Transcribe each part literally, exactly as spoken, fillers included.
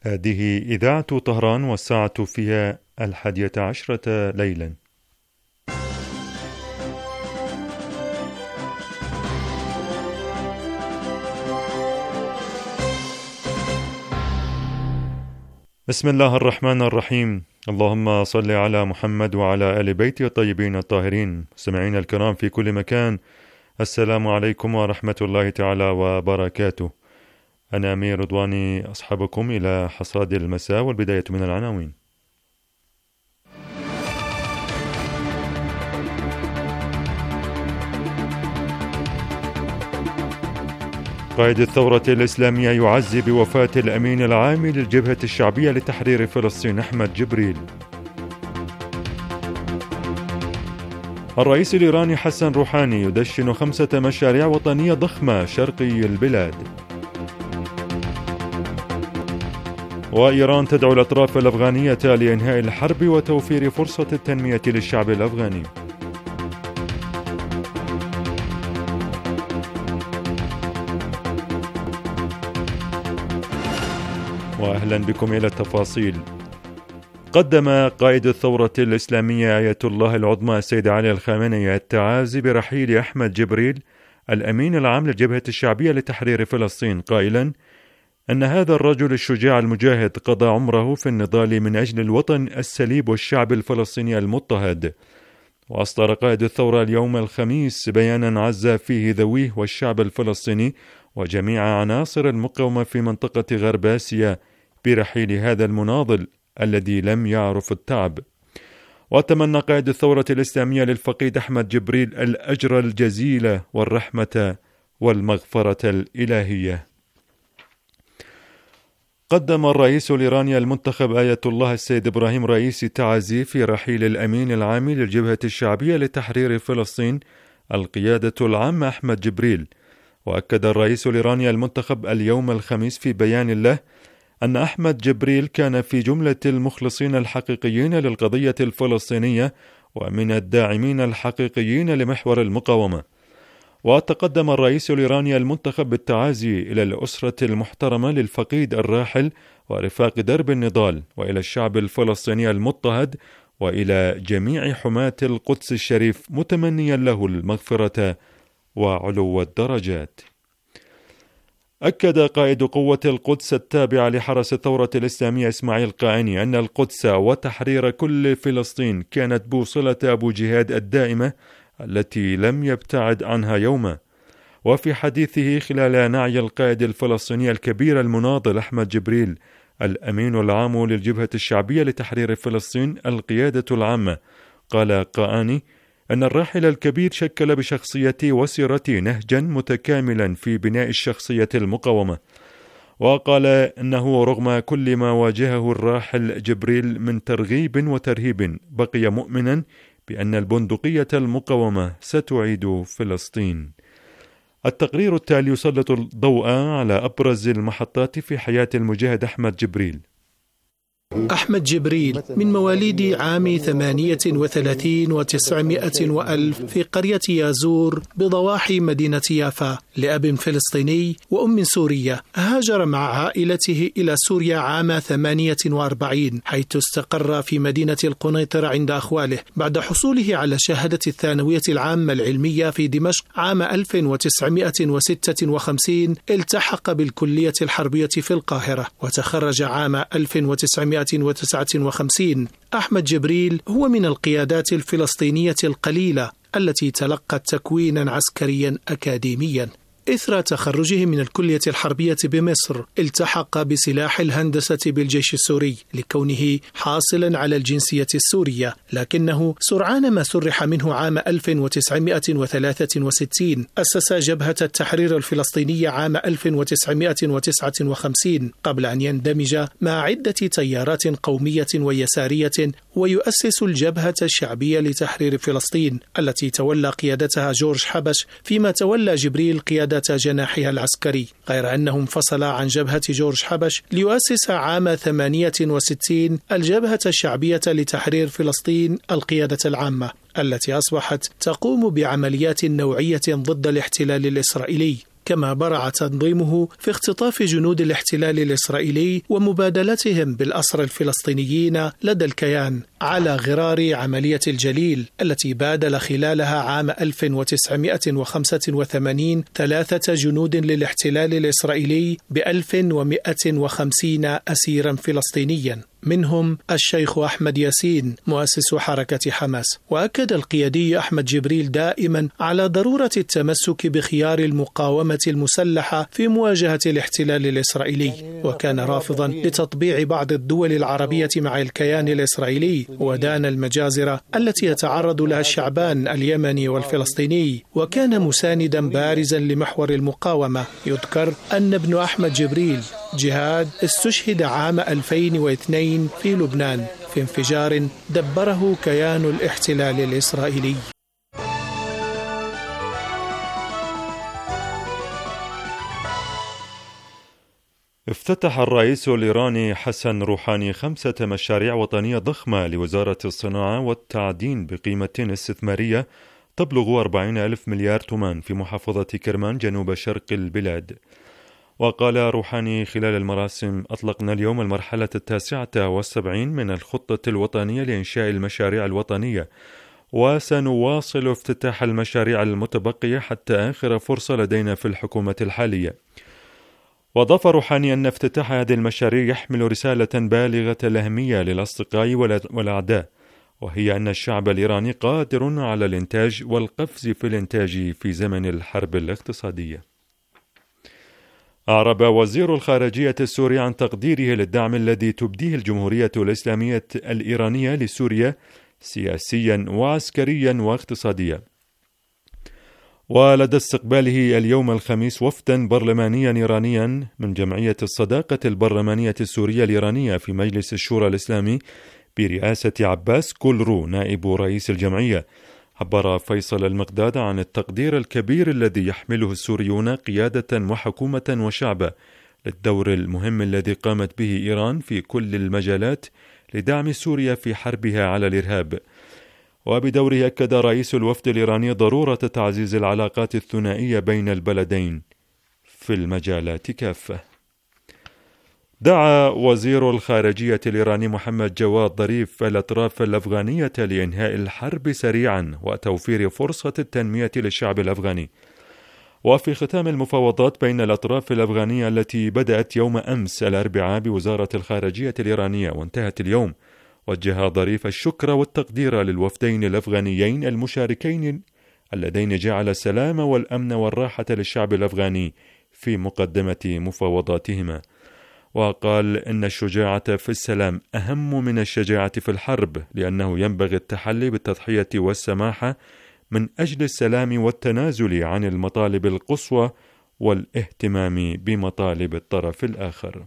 هذه إذاعة طهران والساعة فيها الحادية عشرة ليلا. بسم الله الرحمن الرحيم. اللهم صل على محمد وعلى آل بيته الطيبين الطاهرين. مستمعين الكرام في كل مكان، السلام عليكم ورحمة الله تعالى وبركاته. أنا أمير رضواني أصحابكم إلى حصاد المساء، والبداية من العناوين. قائد الثورة الإسلامية يعزي بوفاة الأمين العام للجبهة الشعبية لتحرير فلسطين أحمد جبريل. الرئيس الإيراني حسن روحاني يدشن خمسة مشاريع وطنية ضخمة شرقي البلاد. وإيران تدعو الأطراف الأفغانية لإنهاء الحرب وتوفير فرصة التنمية للشعب الأفغاني. وأهلا بكم إلى التفاصيل. قدم قائد الثورة الإسلامية آية الله العظمى السيد علي الخامنئي التعازي برحيل أحمد جبريل الأمين العام للجبهة الشعبية لتحرير فلسطين، قائلا أن هذا الرجل الشجاع المجاهد قضى عمره في النضال من أجل الوطن السليب والشعب الفلسطيني المضطهد. وأصدر قائد الثورة اليوم الخميس بيانا عزى فيه ذويه والشعب الفلسطيني وجميع عناصر المقاومة في منطقة غرب آسيا برحيل هذا المناضل الذي لم يعرف التعب. وتمنى قائد الثورة الإسلامية للفقيد أحمد جبريل الأجر الجزيل والرحمة والمغفرة الإلهية. قدم الرئيس الإيراني المنتخب آية الله السيد إبراهيم رئيسي تعزي في رحيل الأمين العام للجبهة الشعبية لتحرير فلسطين القيادة العامة أحمد جبريل. وأكد الرئيس الإيراني المنتخب اليوم الخميس في بيان له أن أحمد جبريل كان في جملة المخلصين الحقيقيين للقضية الفلسطينية ومن الداعمين الحقيقيين لمحور المقاومة. وتقدم الرئيس الإيراني المنتخب بالتعازي إلى الأسرة المحترمة للفقيد الراحل ورفاق درب النضال، وإلى الشعب الفلسطيني المضطهد، وإلى جميع حماة القدس الشريف، متمنيا له المغفرة وعلو الدرجات. أكد قائد قوة القدس التابعة لحرس الثورة الإسلامية إسماعيل قاعني أن القدس وتحرير كل فلسطين كانت بوصلة أبو جهاد الدائمة التي لم يبتعد عنها يوما. وفي حديثه خلال نعي القائد الفلسطيني الكبير المناضل أحمد جبريل الأمين العام للجبهة الشعبية لتحرير فلسطين القيادة العامة، قال قاعني أن الراحل الكبير شكل بشخصيته وسيرته نهجا متكاملا في بناء الشخصية المقاومة. وقال إنه رغم كل ما واجهه الراحل جبريل من ترغيب وترهيب بقي مؤمنا بأن البندقية المقاومة ستعيد فلسطين. التقرير التالي يسلط الضوء على أبرز المحطات في حياة المجاهد أحمد جبريل. أحمد جبريل من مواليد عام ثمانية وثلاثين وتسعمائة وألف في قرية يازور بضواحي مدينة يافا، لأب فلسطيني وأم سورية. هاجر مع عائلته إلى سوريا عام ثمانية وأربعين، حيث استقر في مدينة القنيطرة عند أخواله. بعد حصوله على شهادة الثانوية العامة العلمية في دمشق عام ألف وتسعمائة وستة وخمسين، التحق بالكلية الحربية في القاهرة وتخرج عام ألف وتسعمائة وتسعة وخمسين. أحمد جبريل هو من القيادات الفلسطينية القليلة التي تلقت تكوينا عسكريا أكاديميا. إثر تخرجه من الكلية الحربية بمصر التحق بسلاح الهندسة بالجيش السوري لكونه حاصلا على الجنسية السورية، لكنه سرعان ما سرح منه عام ألف وتسعمائة وثلاثة وستين. أسس جبهة التحرير الفلسطينية عام ألف وتسعمائة وتسعة وخمسين قبل أن يندمج مع عدة تيارات قومية ويسارية ويؤسس الجبهة الشعبية لتحرير فلسطين التي تولى قيادتها جورج حبش، فيما تولى جبريل قيادة جناحها العسكري، غير أنه انفصل عن جبهة جورج حبش ليؤسس عام ثمانية وستين الجبهة الشعبية لتحرير فلسطين القيادة العامة، التي أصبحت تقوم بعمليات نوعية ضد الاحتلال الإسرائيلي. كما برع تنظيمه في اختطاف جنود الاحتلال الإسرائيلي ومبادلتهم بالأسرى الفلسطينيين لدى الكيان على غرار عملية الجليل التي بادل خلالها عام ألف وتسعمائة وخمسة وثمانين ثلاثة جنود للاحتلال الإسرائيلي بألف ومائة وخمسين أسيرا فلسطينيا، منهم الشيخ أحمد ياسين مؤسس حركة حماس. وأكد القيادي أحمد جبريل دائما على ضرورة التمسك بخيار المقاومة المسلحة في مواجهة الاحتلال الإسرائيلي، وكان رافضا لتطبيع بعض الدول العربية مع الكيان الإسرائيلي ودان المجازر التي يتعرض لها الشعبان اليمني والفلسطيني، وكان مساندا بارزا لمحور المقاومة. يذكر أن ابن أحمد جبريل جهاد استشهد عام ألفين واثنين في لبنان في انفجار دبره كيان الاحتلال الإسرائيلي. افتتح الرئيس الإيراني حسن روحاني خمسة مشاريع وطنية ضخمة لوزارة الصناعة والتعدين بقيمة استثمارية تبلغ أربعين ألف مليار تومان في محافظة كرمان جنوب شرق البلاد. وقال روحاني خلال المراسم: أطلقنا اليوم المرحلة التاسعة والسبعين من الخطة الوطنية لإنشاء المشاريع الوطنية، وسنواصل افتتاح المشاريع المتبقية حتى آخر فرصة لدينا في الحكومة الحالية. وأضاف روحاني أن افتتاح هذه المشاريع يحمل رسالة بالغة الأهمية للأصدقاء والأعداء، وهي أن الشعب الإيراني قادر على الإنتاج والقفز في الإنتاج في زمن الحرب الاقتصادية. أعرب وزير الخارجية السوري عن تقديره للدعم الذي تبديه الجمهورية الإسلامية الإيرانية لسوريا سياسيا وعسكريا واقتصاديا. ولدى استقباله اليوم الخميس وفدا برلمانيا إيرانيا من جمعية الصداقة البرلمانية السورية الإيرانية في مجلس الشورى الإسلامي برئاسة عباس كولرو نائب رئيس الجمعية، عبر فيصل المقداد عن التقدير الكبير الذي يحمله السوريون قيادة وحكومة وشعبا للدور المهم الذي قامت به إيران في كل المجالات لدعم سوريا في حربها على الإرهاب. وبدوره أكد رئيس الوفد الإيراني ضرورة تعزيز العلاقات الثنائية بين البلدين في المجالات كافة. دعا وزير الخارجية الإيراني محمد جواد ظريف الأطراف الأفغانية لإنهاء الحرب سريعا وتوفير فرصة التنمية للشعب الأفغاني. وفي ختام المفاوضات بين الأطراف الأفغانية التي بدأت يوم أمس الأربعاء بوزارة الخارجية الإيرانية وانتهت اليوم، وجه ظريف الشكر والتقدير للوفدين الأفغانيين المشاركين اللذين جعل السلام والأمن والراحة للشعب الأفغاني في مقدمة مفاوضاتهما. وقال إن الشجاعة في السلام أهم من الشجاعة في الحرب، لأنه ينبغي التحلي بالتضحية والسماحة من أجل السلام والتنازل عن المطالب القصوى والاهتمام بمطالب الطرف الآخر.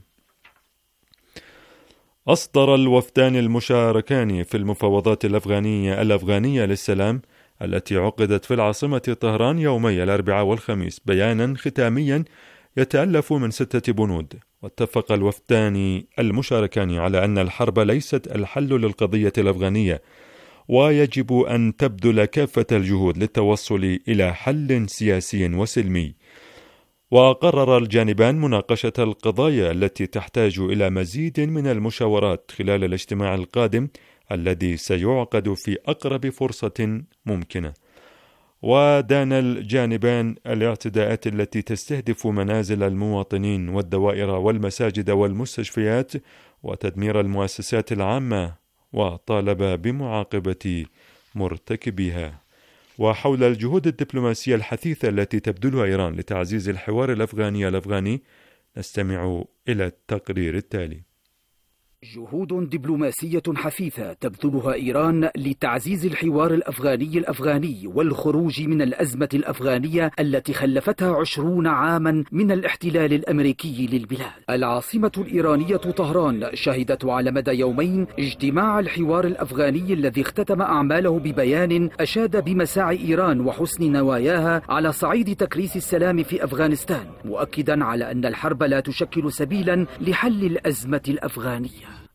أصدر الوفدان المشاركان في المفاوضات الأفغانية الأفغانية للسلام التي عقدت في العاصمة طهران يومي الأربعاء والخميس بيانا ختاميا يتألف من ستة بنود. واتفق الوفدان المشاركان على أن الحرب ليست الحل للقضية الأفغانية، ويجب أن تبذل كافة الجهود للتوصل إلى حل سياسي وسلمي. وقرر الجانبان مناقشة القضايا التي تحتاج إلى مزيد من المشاورات خلال الاجتماع القادم الذي سيعقد في أقرب فرصة ممكنة. ودان الجانبان الاعتداءات التي تستهدف منازل المواطنين والدوائر والمساجد والمستشفيات وتدمير المؤسسات العامة، وطالب بمعاقبة مرتكبيها. وحول الجهود الدبلوماسية الحثيثة التي تبذلها إيران لتعزيز الحوار الأفغاني الأفغاني نستمع إلى التقرير التالي. جهود دبلوماسية حثيثة تبذلها إيران لتعزيز الحوار الأفغاني الأفغاني والخروج من الأزمة الأفغانية التي خلفتها عشرون عاما من الاحتلال الأمريكي للبلاد. العاصمة الإيرانية طهران شهدت على مدى يومين اجتماع الحوار الأفغاني الذي اختتم أعماله ببيان أشاد بمساعي إيران وحسن نواياها على صعيد تكريس السلام في أفغانستان، مؤكدا على أن الحرب لا تشكل سبيلا لحل الأزمة الأفغانية.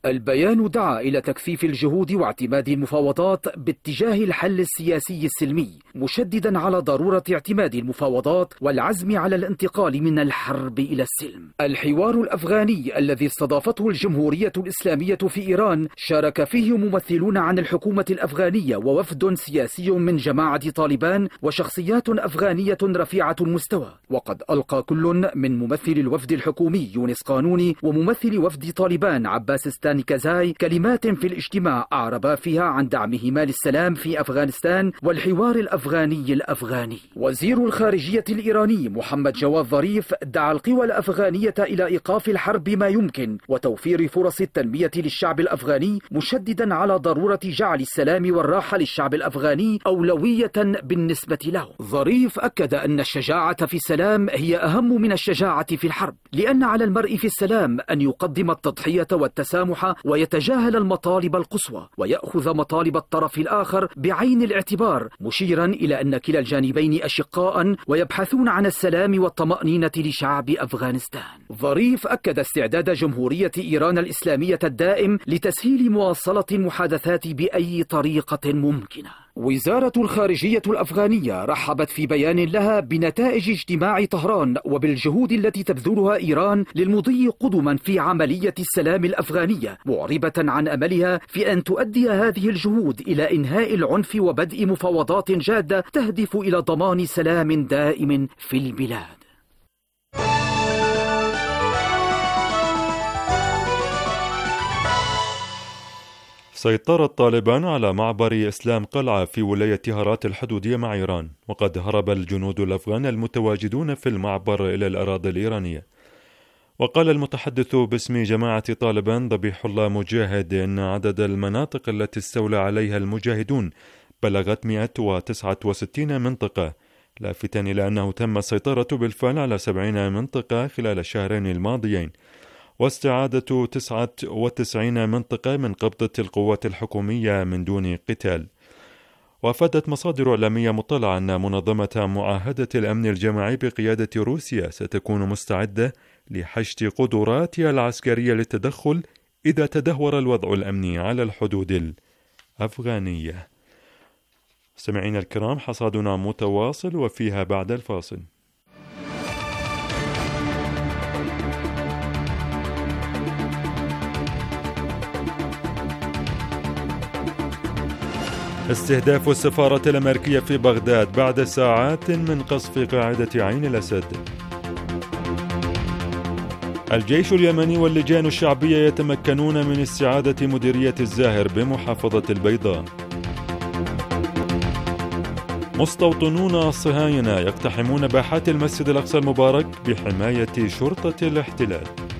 البيان دعا إلى تكثيف الجهود واعتماد المفاوضات باتجاه الحل السياسي السلمي، مشددا على ضرورة اعتماد المفاوضات والعزم على الانتقال من الحرب إلى السلم. الحوار الأفغاني الذي استضافته الجمهورية الإسلامية في إيران شارك فيه ممثلون عن الحكومة الأفغانية ووفد سياسي من جماعة طالبان وشخصيات أفغانية رفيعة المستوى. وقد ألقى كل من ممثل الوفد الحكومي يونس قانوني وممثل وفد طالبان عباس ستاني كازاي كلمات في الاجتماع أعربا فيها عن دعمهما للسلام في أفغانستان والحوار الأفغاني الأفغاني. وزير الخارجية الإيراني محمد جواد ظريف دعا القوى الأفغانية إلى إيقاف الحرب ما يمكن وتوفير فرص التنمية للشعب الأفغاني، مشددا على ضرورة جعل السلام والراحة للشعب الأفغاني أولوية بالنسبة له. ظريف أكد أن الشجاعة في السلام هي أهم من الشجاعة في الحرب، لأن على المرء في السلام أن يقدم التضحية والتسامح ويتجاهل المطالب القصوى ويأخذ مطالب الطرف الآخر بعين الاعتبار، مشيرا إلى أن كلا الجانبين أشقاء ويبحثون عن السلام والطمأنينة لشعب أفغانستان. ظريف أكد استعداد جمهورية إيران الإسلامية الدائم لتسهيل مواصلة المحادثات بأي طريقة ممكنة. وزارة الخارجية الأفغانية رحبت في بيان لها بنتائج اجتماع طهران وبالجهود التي تبذلها إيران للمضي قدما في عملية السلام الأفغانية، معربة عن أملها في أن تؤدي هذه الجهود إلى إنهاء العنف وبدء مفاوضات جادة تهدف إلى ضمان سلام دائم في البلاد. سيطرت طالبان على معبر إسلام قلعة في ولاية هرات الحدودية مع إيران، وقد هرب الجنود الأفغان المتواجدون في المعبر إلى الأراضي الإيرانية. وقال المتحدث باسم جماعة طالبان ذبيح الله مجاهد إن عدد المناطق التي استولى عليها المجاهدون بلغت مئة وتسعة وستين منطقة، لافتا إلى أنه تم السيطرة بالفعل على سبعين منطقة خلال الشهرين الماضيين، واستعادة تسعة وتسعين منطقة من قبضة القوات الحكومية من دون قتال. وافادت مصادر إعلامية مطلعة أن منظمة معاهدة الأمن الجماعي بقيادة روسيا ستكون مستعدة لحشد قدراتها العسكرية للتدخل إذا تدهور الوضع الأمني على الحدود الأفغانية. سمعين الكرام، حصادنا متواصل وفيها بعد الفاصل. استهداف السفارة الأمريكية في بغداد بعد ساعات من قصف قاعدة عين الأسد. الجيش اليمني واللجان الشعبية يتمكنون من استعادة مديرية الزاهر بمحافظة البيضاء. مستوطنون الصهاينة يقتحمون باحات المسجد الأقصى المبارك بحماية شرطة الاحتلال.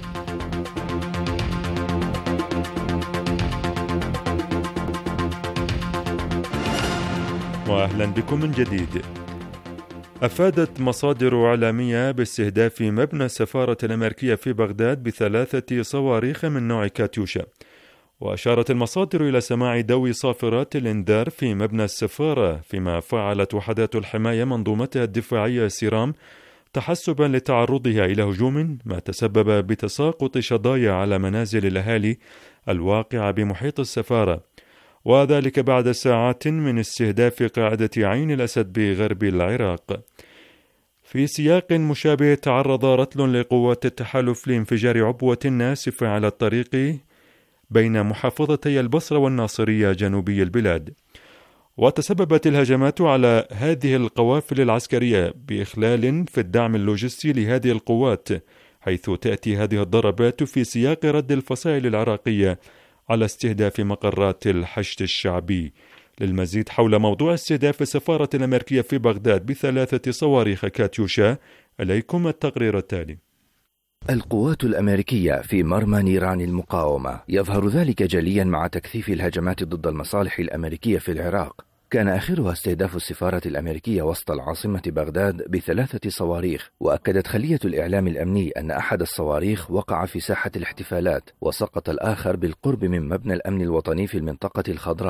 وأهلا بكم من جديد. أفادت مصادر إعلامية باستهداف مبنى السفارة الأمريكية في بغداد بثلاثة صواريخ من نوع كاتيوشا. وأشارت المصادر إلى سماع دوي صافرات الإنذار في مبنى السفارة، فيما فعلت وحدات الحماية منظومتها الدفاعية سيرام تحسبا لتعرضها إلى هجوم ما تسبب بتساقط شظايا على منازل الأهالي الواقعة بمحيط السفارة، وذلك بعد ساعات من استهداف قاعدة عين الأسد بغرب العراق. في سياق مشابه تعرض رتل لقوات التحالف لانفجار عبوة ناسفة على الطريق بين محافظتي البصرة والناصرية جنوبي البلاد، وتسببت الهجمات على هذه القوافل العسكرية بإخلال في الدعم اللوجستي لهذه القوات، حيث تأتي هذه الضربات في سياق رد الفصائل العراقية على استهداف مقرات الحشد الشعبي. للمزيد حول موضوع استهداف السفارة الأمريكية في بغداد بثلاثة صواريخ كاتيوشا، إليكم التقرير التالي. القوات الأمريكية في مرمى نيران المقاومة. يظهر ذلك جليا مع تكثيف الهجمات ضد المصالح الأمريكية في العراق، كان آخرها استهداف السفارة الأمريكية وسط العاصمة بغداد بثلاثة صواريخ. وأكدت خلية الإعلام الأمني أن أحد الصواريخ وقع في ساحة الاحتفالات، وسقط الآخر بالقرب من مبنى الأمن الوطني في المنطقة الخضراء.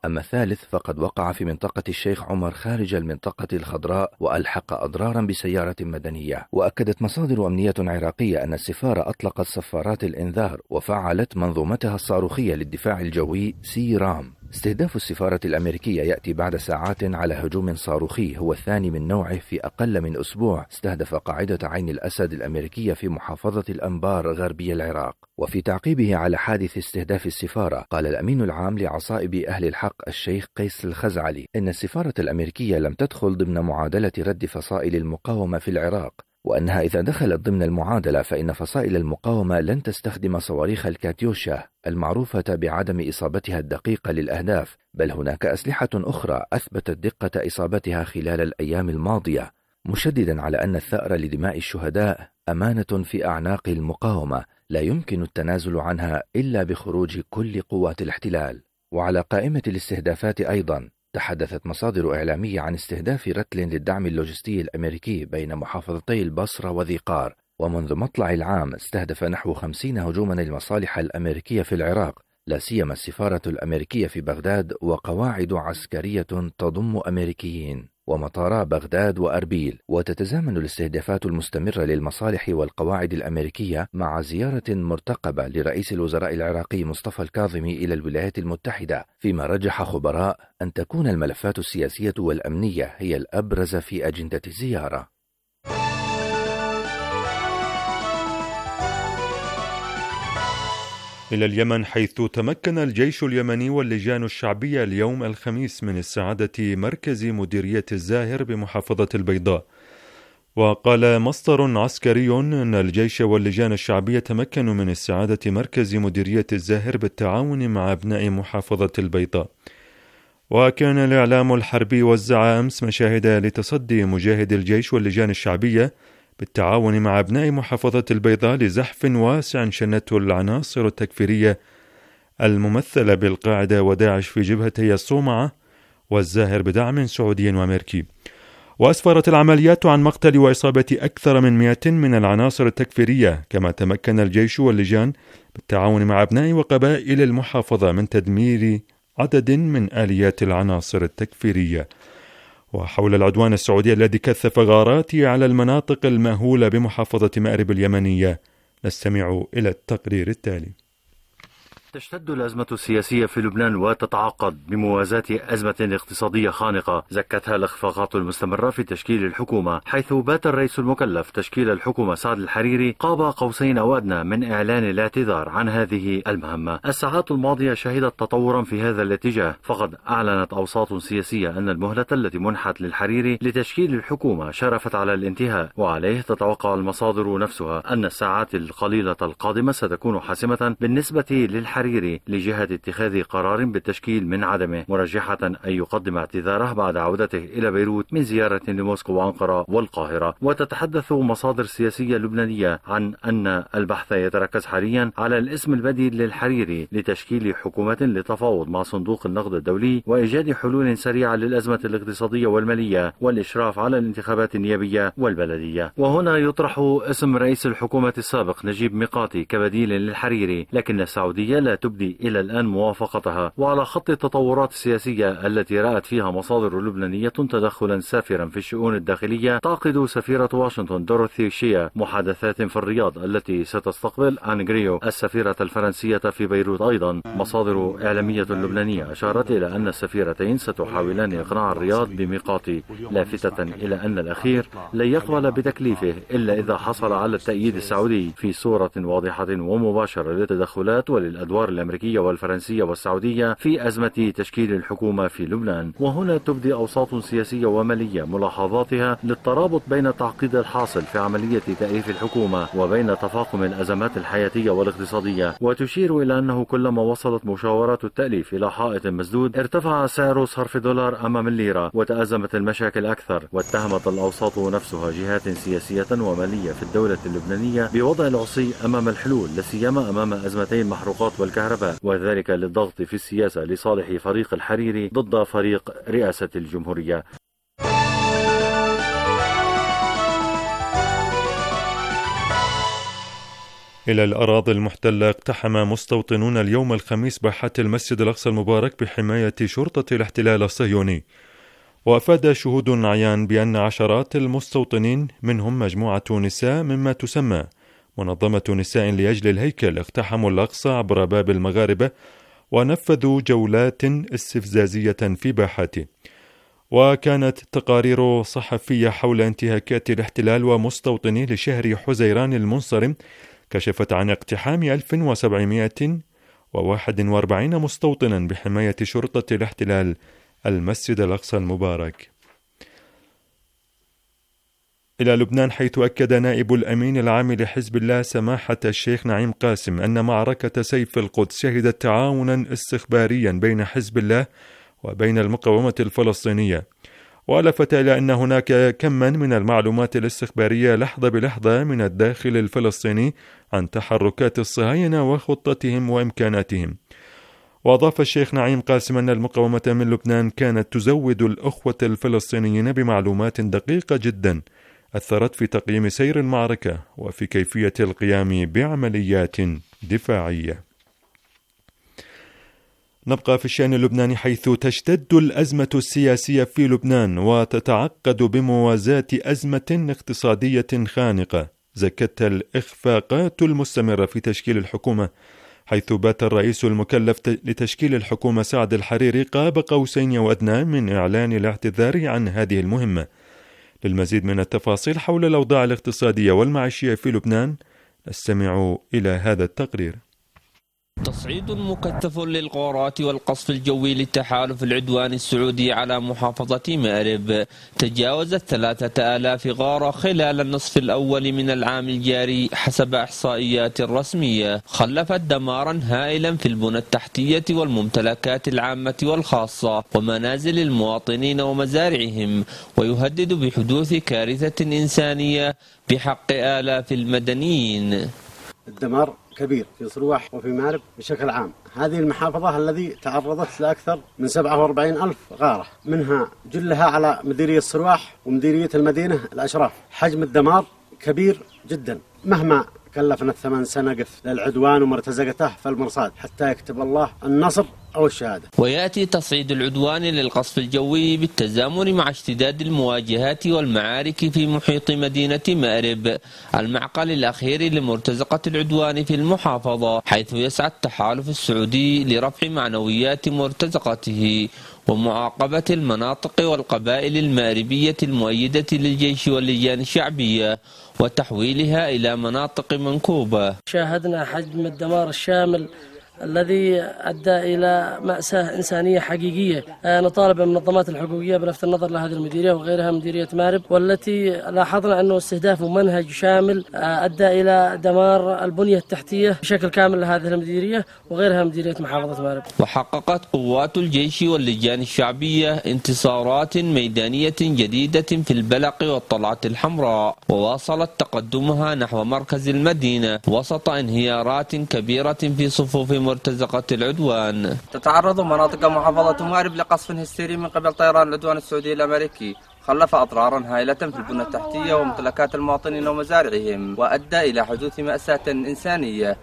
أما الثالث فقد وقع في منطقة الشيخ عمر خارج المنطقة الخضراء وألحق أضرارا بسيارة مدنية. وأكدت مصادر أمنية عراقية أن السفارة أطلقت صفارات الإنذار وفعلت منظومتها الصاروخية للدفاع الجوي سي رام. استهداف السفارة الأمريكية يأتي بعد ساعات على هجوم صاروخي هو الثاني من نوعه في أقل من أسبوع استهدف قاعدة عين الأسد الأمريكية في محافظة الأنبار غربي العراق. وفي تعقيبه على حادث استهداف السفارة قال الأمين العام لعصائب أهل الحق الشيخ قيس الخزعلي إن السفارة الأمريكية لم تدخل ضمن معادلة رد فصائل المقاومة في العراق، وأنها إذا دخلت ضمن المعادلة فإن فصائل المقاومة لن تستخدم صواريخ الكاتيوشا المعروفة بعدم إصابتها الدقيقة للأهداف، بل هناك أسلحة أخرى أثبتت دقة إصابتها خلال الأيام الماضية، مشددا على أن الثأر لدماء الشهداء أمانة في أعناق المقاومة لا يمكن التنازل عنها إلا بخروج كل قوات الاحتلال. وعلى قائمة الاستهدافات أيضا تحدثت مصادر إعلامية عن استهداف رتل للدعم اللوجستي الأمريكي بين محافظتي البصرة وذي قار، ومنذ مطلع العام استهدف نحو خمسين هجوما للمصالح الأمريكية في العراق، لا سيما السفارة الأمريكية في بغداد وقواعد عسكرية تضم أمريكيين ومطارا بغداد وأربيل. وتتزامن الاستهدافات المستمرة للمصالح والقواعد الأمريكية مع زيارة مرتقبة لرئيس الوزراء العراقي مصطفى الكاظمي إلى الولايات المتحدة، فيما رجح خبراء أن تكون الملفات السياسية والأمنية هي الأبرز في أجندة الزيارة. إلى اليمن، حيث تمكن الجيش اليمني واللجان الشعبية اليوم الخميس من استعادة مركز مديرية الزاهر بمحافظة البيضاء. وقال مصدر عسكري أن الجيش واللجان الشعبية تمكنوا من استعادة مركز مديرية الزاهر بالتعاون مع أبناء محافظة البيضاء. وكان الإعلام الحربي وزع أمس مشاهد لتصدي مجاهد الجيش واللجان الشعبية بالتعاون مع أبناء محافظة البيضاء لزحف واسع شنته العناصر التكفيرية الممثلة بالقاعدة وداعش في جبهتي الصومعة والزاهر بدعم سعودي وأمريكي. وأسفرت العمليات عن مقتل وإصابة أكثر من مئة من العناصر التكفيرية، كما تمكن الجيش واللجان بالتعاون مع أبناء وقبائل المحافظة من تدمير عدد من آليات العناصر التكفيرية. وحول العدوان السعودي الذي كثف غاراته على المناطق المأهولة بمحافظة مأرب اليمنية، نستمع إلى التقرير التالي. تشتد الأزمة السياسية في لبنان وتتعقد بموازاة أزمة اقتصادية خانقة زكتها الإخفاقات المستمرة في تشكيل الحكومة، حيث بات الرئيس المكلف تشكيل الحكومة سعد الحريري قاب قوسين أو أدنى من إعلان الاعتذار عن هذه المهمة. الساعات الماضية شهدت تطورا في هذا الاتجاه، فقد أعلنت أوساط سياسية أن المهلة التي منحت للحريري لتشكيل الحكومة شرفت على الانتهاء، وعليه تتوقع المصادر نفسها أن الساعات القليلة القادمة ستكون حاسمة بالنسبة للحريري لجهة اتخاذ قرار بالتشكيل من عدمه، مرجحة أن يقدم اعتذاره بعد عودته إلى بيروت من زيارة لموسكو وأنقرة والقاهرة. وتتحدث مصادر سياسية لبنانية عن أن البحث يتركز حاليا على الاسم البديل للحريري لتشكيل حكومة للتفاوض مع صندوق النقد الدولي وإيجاد حلول سريعة للأزمة الاقتصادية والمالية والإشراف على الانتخابات النيابية والبلدية. وهنا يطرح اسم رئيس الحكومة السابق نجيب ميقاتي كبديل للحريري، لكن السعودية لا تبدي إلى الآن موافقتها. وعلى خط التطورات السياسية التي رأت فيها مصادر لبنانية تدخلا سافرا في الشؤون الداخلية، تعقد سفيرة واشنطن دورثي شيا محادثات في الرياض التي ستستقبل آن غريو السفيرة الفرنسية في بيروت. أيضا مصادر إعلامية لبنانية أشارت إلى أن السفيرتين ستحاولان إقناع الرياض بميقاتي، لافتة إلى أن الأخير لن يقبل بتكليفه إلا إذا حصل على التأييد السعودي في صورة واضحة ومباشرة للتدخلات وللأدوار الأمريكية والفرنسية والسعودية في أزمة تشكيل الحكومة في لبنان. وهنا تبدي أوساط سياسية ومالية ملاحظاتها للترابط بين التعقيد الحاصل في عملية تأليف الحكومة وبين تفاقم الأزمات الحياتية والاقتصادية، وتشير إلى أنه كلما وصلت مشاورات التأليف إلى حائط مسدود ارتفع سعر صرف دولار أمام الليرة وتأزمت المشاكل أكثر. واتهمت الأوساط نفسها جهات سياسية ومالية في الدولة اللبنانية بوضع العصي أمام الحلول، لسيما أمام أزمتي المحروقات والكهرباء، وذلك للضغط في السياسة لصالح فريق الحريري ضد فريق رئاسة الجمهورية. إلى الأراضي المحتلة، اقتحم مستوطنون اليوم الخميس باحات المسجد الأقصى المبارك بحماية شرطة الاحتلال الصهيوني. وأفاد شهود عيان بأن عشرات المستوطنين منهم مجموعة نساء مما تسمى منظمة نساء لأجل الهيكل اقتحموا الأقصى عبر باب المغاربة ونفذوا جولات استفزازية في باحاته. وكانت تقارير صحفية حول انتهاكات الاحتلال ومستوطنيه لشهر حزيران المنصرم كشفت عن اقتحام ألف وسبعمائة وواحد وأربعين مستوطنا بحماية شرطة الاحتلال المسجد الأقصى المبارك. إلى لبنان، حيث أكد نائب الأمين العام لحزب الله سماحة الشيخ نعيم قاسم أن معركة سيف القدس شهدت تعاونا استخباريا بين حزب الله وبين المقاومة الفلسطينية، ولفت إلى أن هناك كما من المعلومات الاستخبارية لحظة بلحظة من الداخل الفلسطيني عن تحركات الصهاينة وخطتهم وإمكاناتهم. وأضاف الشيخ نعيم قاسم أن المقاومة من لبنان كانت تزود الأخوة الفلسطينيين بمعلومات دقيقة جدا أثرت في تقييم سير المعركة وفي كيفية القيام بعمليات دفاعية. نبقى في الشأن اللبناني، حيث تشتد الأزمة السياسية في لبنان وتتعقد بموازاة أزمة اقتصادية خانقة زكتها الإخفاقات المستمرة في تشكيل الحكومة، حيث بات الرئيس المكلف لتشكيل الحكومة سعد الحريري قاب قوسين وأدنى من إعلان الاعتذار عن هذه المهمة. للمزيد من التفاصيل حول الأوضاع الاقتصادية والمعيشية في لبنان نستمع إلى هذا التقرير. تصعيد مكثف للغارات والقصف الجوي للتحالف العدواني السعودي على محافظة مأرب تجاوزت ثلاثة آلاف غارة خلال النصف الأول من العام الجاري حسب إحصائيات رسمية، خلفت دمارا هائلا في البنى التحتية والممتلكات العامة والخاصة ومنازل المواطنين ومزارعهم، ويهدد بحدوث كارثة إنسانية بحق آلاف المدنيين. الدمار كبير في صروح وفي مأرب بشكل عام. هذه المحافظة الذي تعرضت لأكثر من سبعة وأربعين ألف غارة، منها جلها على مديرية صروح ومديرية المدينة الأشراف. حجم الدمار كبير جدا، مهما كلفنا الثمان سنقف للعدوان ومرتزقته في المرصاد حتى يكتب الله النصر أو الشهادة. ويأتي تصعيد العدوان للقصف الجوي بالتزامن مع اشتداد المواجهات والمعارك في محيط مدينة مأرب، المعقل الأخير لمرتزقة العدوان في المحافظة، حيث يسعى التحالف السعودي لرفع معنويات مرتزقته ومعاقبة المناطق والقبائل المأربية المؤيدة للجيش واللجان الشعبية وتحويلها إلى مناطق منكوبة. شاهدنا حجم الدمار الشامل الذي أدى إلى مأساة إنسانية حقيقية. نطالب المنظمات الحقوقية بلفت النظر لهذه المديرية وغيرها مديرية مأرب، والتي لاحظنا أنه استهداف منهج شامل أدى إلى دمار البنية التحتية بشكل كامل لهذه المديرية وغيرها مديرية محافظة مأرب. وحققت قوات الجيش واللجان الشعبية انتصارات ميدانية جديدة في البلق والطلعة الحمراء، وواصلت تقدمها نحو مركز المدينة وسط انهيارات كبيرة في صفوف مرتزقة العدوان. تتعرض مناطق محافظة مأرب لقصف هستيري من قبل طيران العدوان السعودي الأمريكي، خلف أضرارا هائلة في البنى التحتية وممتلكات المواطنين ومزارعهم، وأدى إلى حدوث مأساة إنسانية.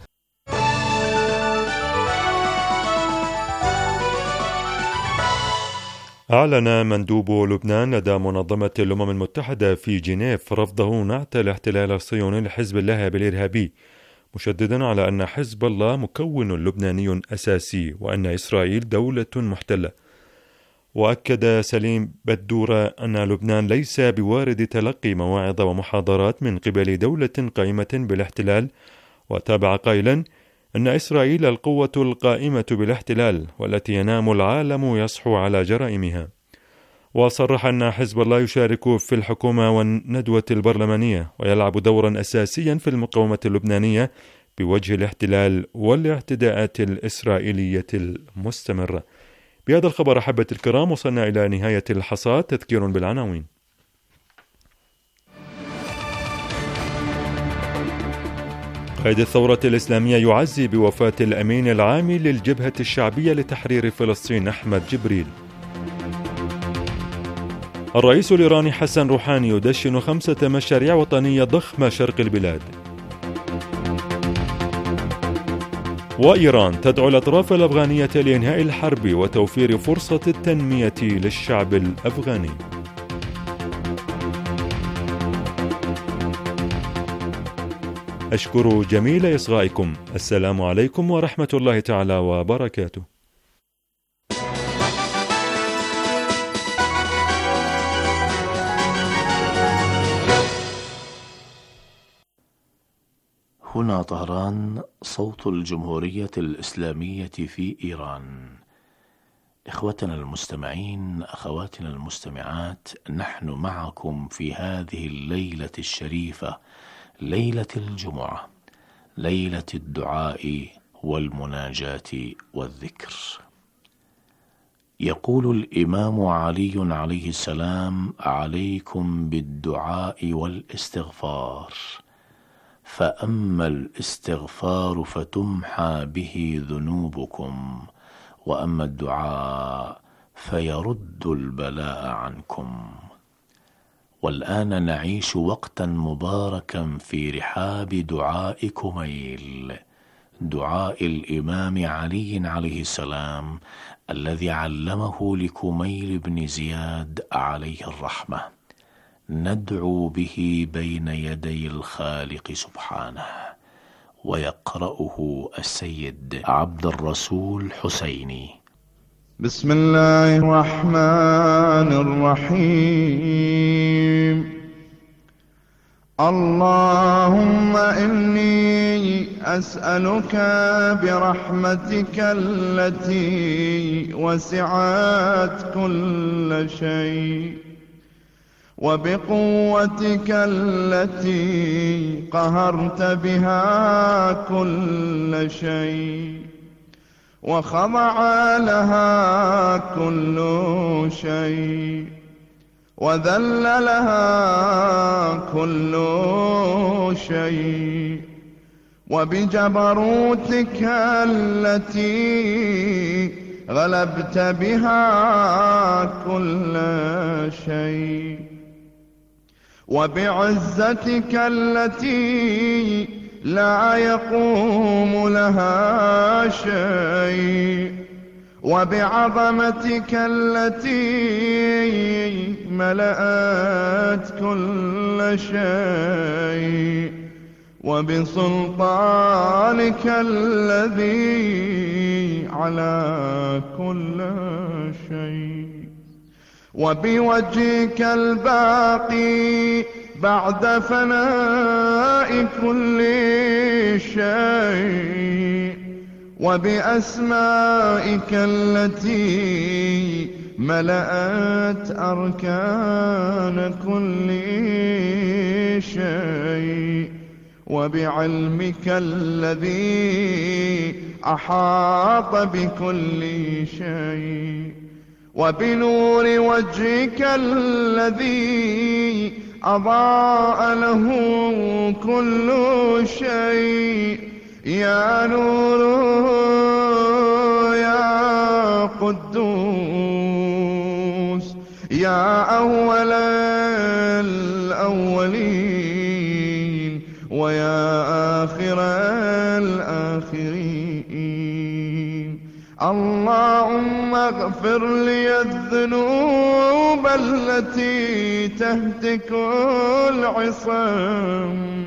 أعلن مندوب لبنان لدى منظمة الأمم المتحدة في جنيف رفضه نعت الاحتلال الصهيوني لحزب الله بالإرهابي، مشددا على أن حزب الله مكون لبناني أساسي وأن إسرائيل دولة محتلة. وأكد سليم بدورة أن لبنان ليس بوارد تلقي مواعظ ومحاضرات من قبل دولة قائمة بالاحتلال، وتابع قائلا أن إسرائيل القوة القائمة بالاحتلال والتي ينام العالم يصحو على جرائمها. وصرح أن حزب الله يشارك في الحكومة والندوة البرلمانية ويلعب دورا أساسيا في المقاومة اللبنانية بوجه الاحتلال والاعتداءات الإسرائيلية المستمرة. بهذا الخبر أحبة الكرام وصلنا إلى نهاية الحصاد. تذكير بالعناوين. قائد الثورة الإسلامية يعزي بوفاة الأمين العام للجبهة الشعبية لتحرير فلسطين أحمد جبريل. الرئيس الإيراني حسن روحاني يدشن خمسة مشاريع وطنية ضخمة شرق البلاد. وإيران تدعو الأطراف الأفغانية لإنهاء الحرب وتوفير فرصة التنمية للشعب الأفغاني. أشكر جميل إصغائكم. السلام عليكم ورحمة الله تعالى وبركاته. هنا طهران، صوت الجمهورية الإسلامية في إيران. إخوتنا المستمعين، أخواتنا المستمعات، نحن معكم في هذه الليلة الشريفة، ليلة الجمعة، ليلة الدعاء والمناجاة والذكر. يقول الإمام علي عليه السلام: عليكم بالدعاء والاستغفار، فأما الاستغفار فتمحى به ذنوبكم، وأما الدعاء فيرد البلاء عنكم. والآن نعيش وقتا مباركا في رحاب دعاء كميل، دعاء الإمام علي عليه السلام الذي علمه لكميل بن زياد عليه الرحمة، ندعو به بين يدي الخالق سبحانه. ويقرأه السيد عبد الرسول حسيني. بسم الله الرحمن الرحيم. اللهم إني أسألك برحمتك التي وسعت كل شيء، وبقوتك التي قهرت بها كل شيء، وخضع لها كل شيء، وذل لها كل شيء، وبجبروتك التي غلبت بها كل شيء، وبعزتك التي لا يقوم لها شيء، وبعظمتك التي ملأت كل شيء، وبسلطانك الذي على كل شيء، وبوجهك الباقي بعد فناء كل شيء، وبأسمائك التي ملأت أركان كل شيء، وبعلمك الذي أحاط بكل شيء، وبنور وجهك الذي أضاء له كل شيء. يا نور يا قدوس، يا أول الأولين، ويا آخر الآخرين. اللهم اغفر لي الذنوب التي تهتك العصام،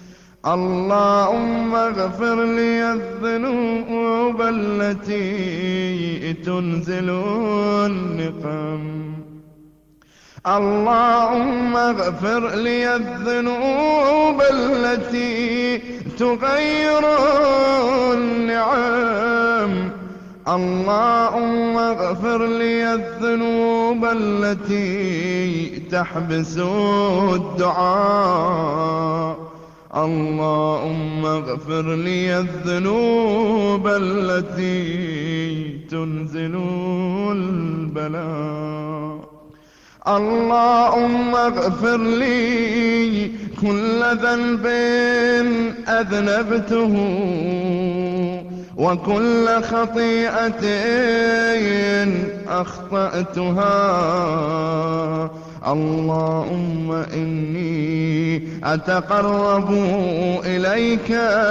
اللهم اغفر لي الذنوب التي تنزل النقم، اللهم اغفر لي الذنوب التي تغير النعم، اللهم اغفر لي الذنوب التي تحبس الدعاء، اللهم اغفر لي الذنوب التي تنزل البلاء، اللهم اغفر لي كل ذنب أذنبته، وكل خطيئة أخطأتها، اللهم إني أتقرب إليك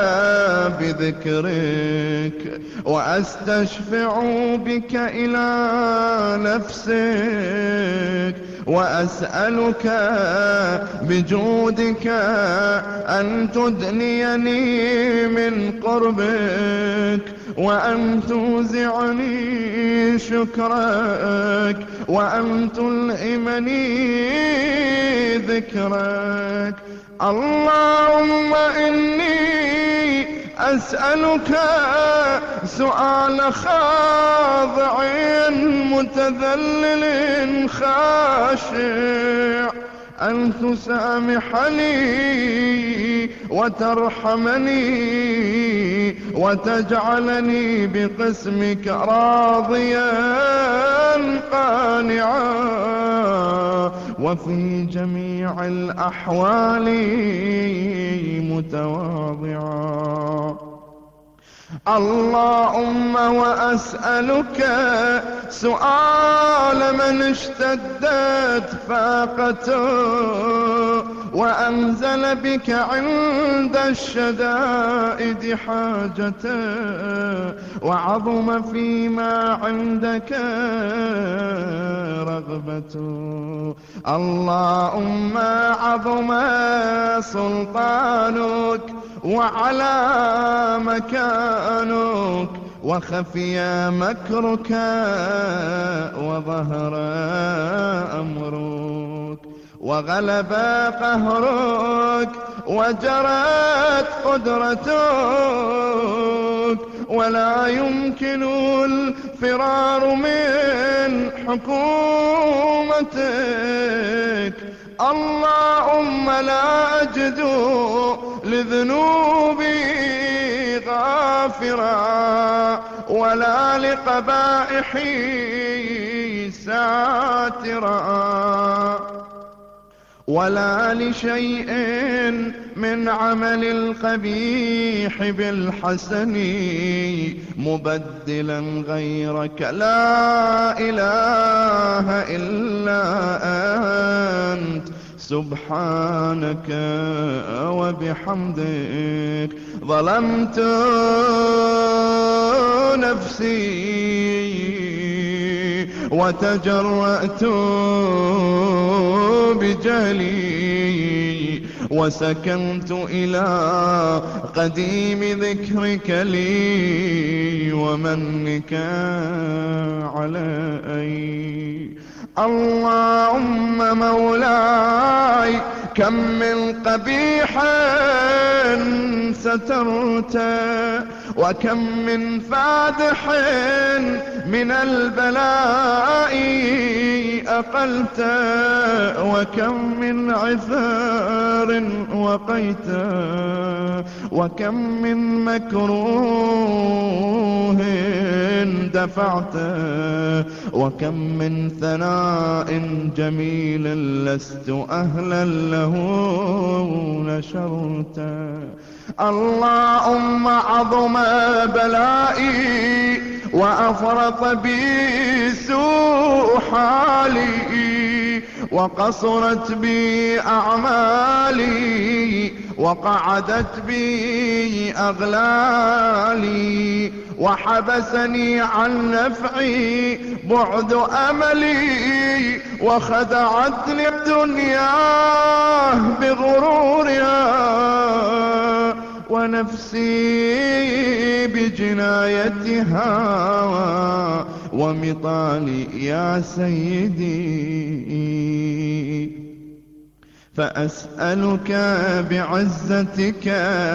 بذكرك وأستشفع بك إلى نفسك وأسألك بجودك أن تدنيني من قربك وأن توزعني شكرك وأن تلهمني ذكرك. اللهم إني أسألك سؤال خاضع متذلل خاشع أن تسامحني وترحمني وتجعلني بقسمك راضيا قانعا وفي جميع الأحوال متواضعا. اللهم وأسألك سؤال من اشتدت فاقته وأنزل بك عند الشدائد حاجته وعظم فيما عندك رغبته. اللهم عظم سلطانك وعلى مكانك وخفي مكرك وظهر أمرك وغلب قهرك وجرت قدرتك ولا يمكن الفرار من حكومتك. اللهم لا أجد لذنوبي غافرا ولا لقبائحي ساترا ولا لشيء من عمل القبيح بالحسن مبدلا غيرك. لا إله إلا أنت سبحانك وبحمدك ظلمت نفسي وتجرأت بجهلي وسكنت إلى قديم ذكرك لي ومنك علي. اللهم مولاي كم من قبيح سترت وكم من فادح من البلاء أقلت وكم من عثار وقيت وكم من مكروه دفعت وكم من ثناء جميل لست أهلا له نشرت. اللهم عظم بلائي وأفرط بي سوء حالي وقصرت بي أعمالي وقعدت بي أغلالي وحبسني عن نفعي بعد أملي وخدعتني الدنيا بغرورها ونفسي بجنايتها ومطالي يا سيدي. فأسألك بعزتك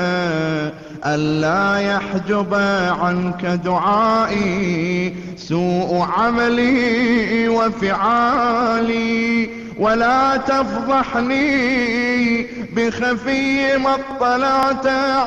ألا يحجب عنك دعائي سوء عملي وفعالي ولا تفضحني بخفي ما اطلعت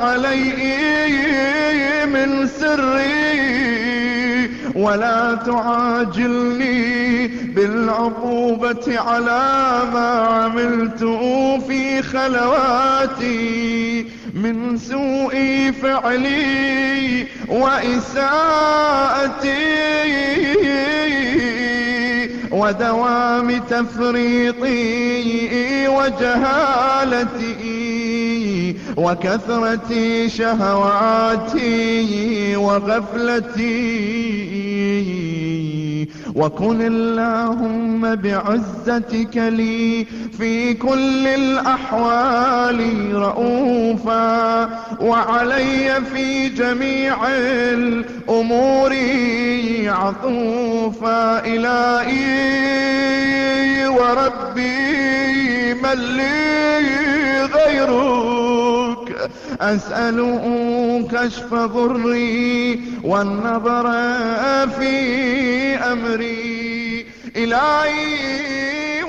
عليه من سري ولا تعاجلني بالعقوبة على ما عملت في خلواتي من سوء فعلي وإساءتي ودوام تفريطي وجهالتي وكثرة شهواتي وغفلتي. وكن اللهم بعزتك لي في كل الأحوال رؤوفا، وعلي في جميع الأمور عطوفا. إلهي وربي من لي غيرك، أسأل كشف ضري والنظر في أمري. إلهي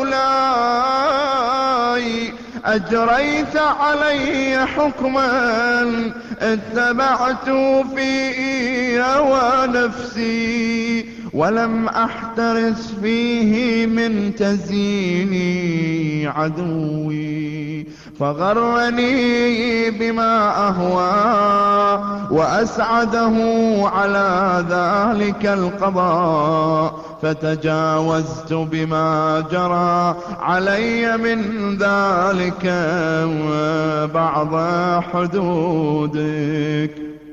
ومولاي أجريت علي حكما اتبعت فيه هوى نفسي، ولم أحترس فيه من تزيين عدوي، فغرني بما أهوى وأسعده على ذلك القضاء، فتجاوزت بما جرى علي من ذلك بعض حدودك،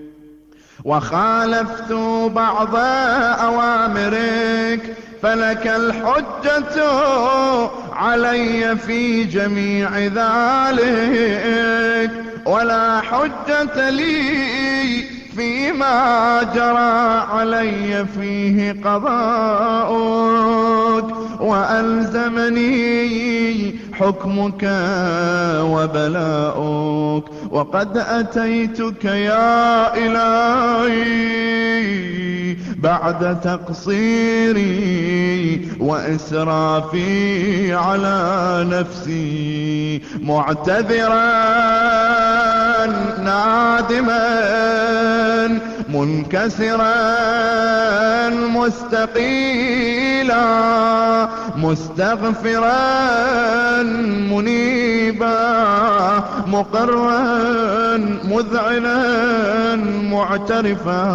وخالفت بعض أوامرك، فلك الحجة علي في جميع ذلك، ولا حجة لي فيما جرى علي فيه قضاؤك، وألزمني حكمك وبلاؤك. وقد أتيتك يا إلهي بعد تقصيري وإسرافي على نفسي، معتذرا نادما منكسرا مستقيلا مستغفرا منيبا مقرا مذعنا معترفا،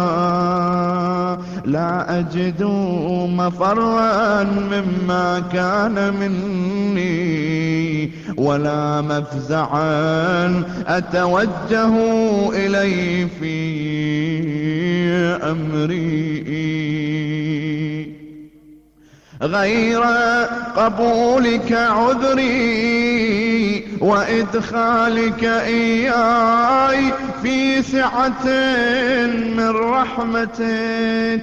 لا أجد مفرا مما كان مني، ولا مفزعا أتوجه إليه في أمري، غير قبولك عذري وإدخالك إياي في سعة من رحمتك.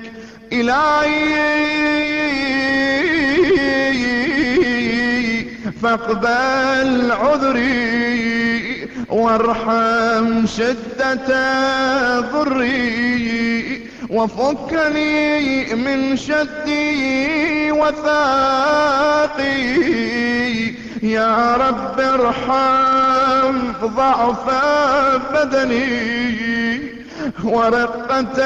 إلهي فاقبل عذري وارحم شدة ضري، وفكني من شدي وثاقي. يا رب ارحم ضعف بدني ورقة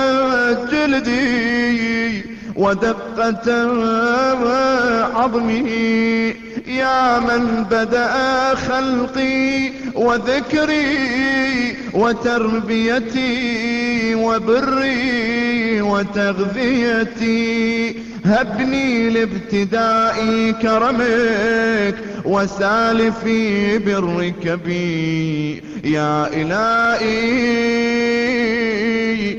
جلدي ودقة عظمي، يا من بدأ خلقي وذكري وتربيتي وبري وتغذيتي. هبني لابتداء كرمك وسالفي برك بي، يا إلهي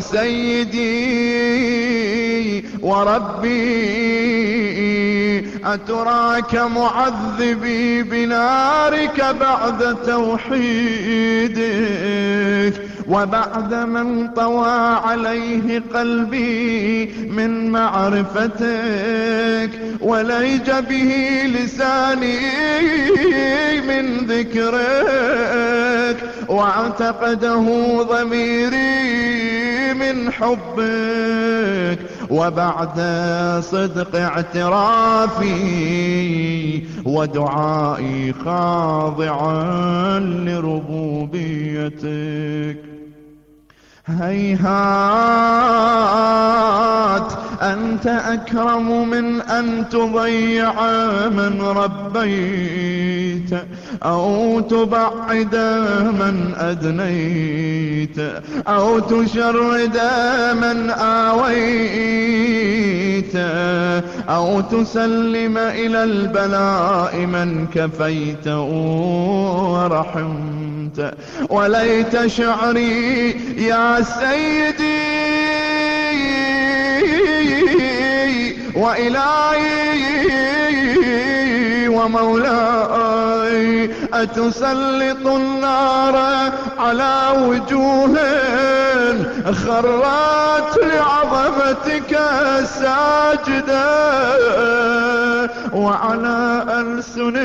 وسيدي وربي. أتراك معذبي بنارك بعد توحيدك، وبعد من طوى عليه قلبي من معرفتك، وليج به لساني من ذكرك، واعتقده ضميري من حبك، وبعد صدق اعترافي ودعائي خاضعا لربوبيتك. هيهات أنت أكرم من أن تضيع من ربيت، أو تبعد من أدنيت أو تشرد من آويت أو تسلم إلى البلاء من كفيت ورحمت. وليت شعري يا سيدي وإلهي ومولاي أتسلط النار على وجوه خرت لعظمتك ساجدة وعلى ألسن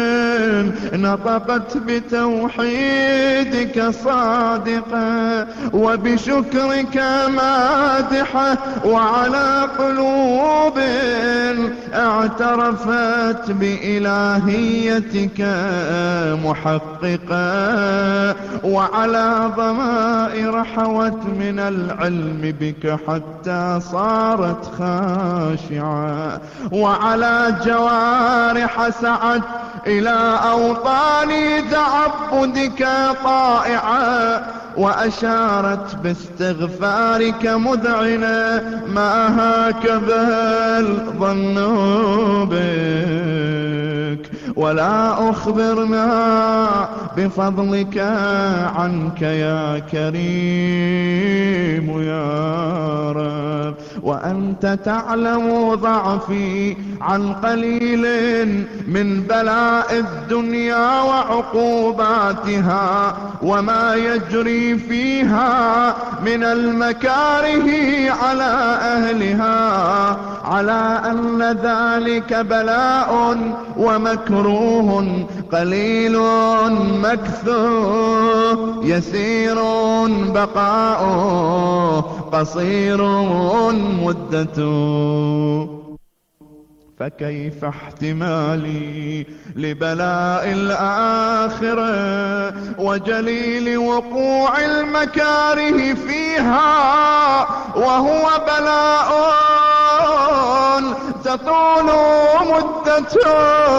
نطقت بتوحيدك صادقة وبشكرك مادحة وعلى قلوب اعترفت بإلهيتك محققة وعلى ضمائر حوت من العلم بك حتى صارت خاشعة وعلى جوارح سعت إلى أوطان تعبدك طائعة وأشارت باستغفارك مذعنة ما هكذا الظن بك ولا أخبرنا بفضلك عنك يا كريم يا رب. وأنت تعلم ضعفي عن قليل من بلاء الدنيا وعقوباتها وما يجري فيها من المكاره على أهلها على أن ذلك بلاء ومكروه قليل مكثور يسير بقاؤه قصير مدته. فكيف احتمالي لبلاء الآخرة وجليل وقوع المكاره فيها وهو بلاء تطول مدته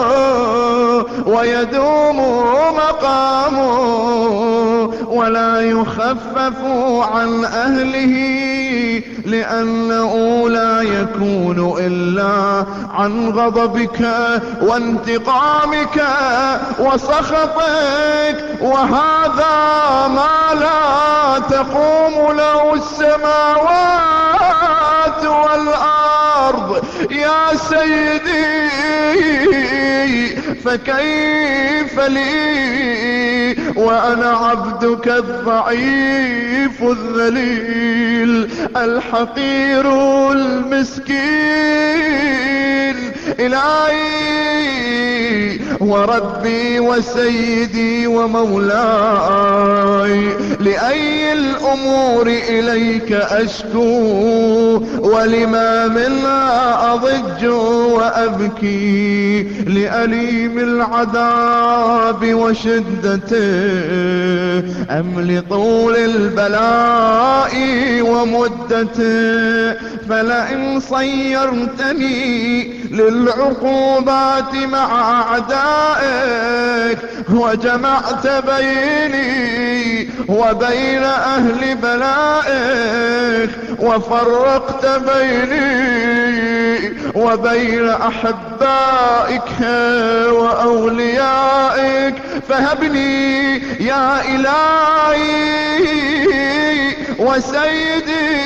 ويدوم مقامه ولا يخفف عن أهله لأنه لا يكون إلا عن غضبك وانتقامك وسخطك وهذا ما لا تقوم له السماوات والأرض يا سيدي. فكيف لي وأنا عبدك الضعيف الذليل الحقير المسكين إلهي وربي وسيدي ومولاي لأي الأمور إليك أشكو ولما منها أضج وأبكي لأليم العذاب وشدته أم لطول البلاء ومدته. فلئن صيرتني للعقوبات مع أعدائك وجمعت بيني وبين أهل بلائك وفرقت بيني وبين أحبائك وأوليائك فهبني يا إلهي وسيدي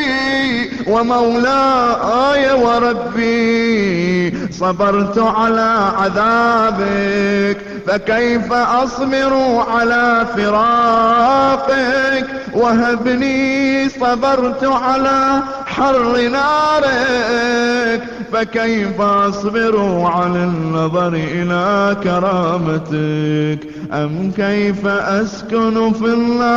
ومولاي وربي صبرت على عذابك فكيف أصبر على فراقك وهبني صبرت على حر نارك فكيف أصبر على النظر إلى كرامتك أم كيف أسكن في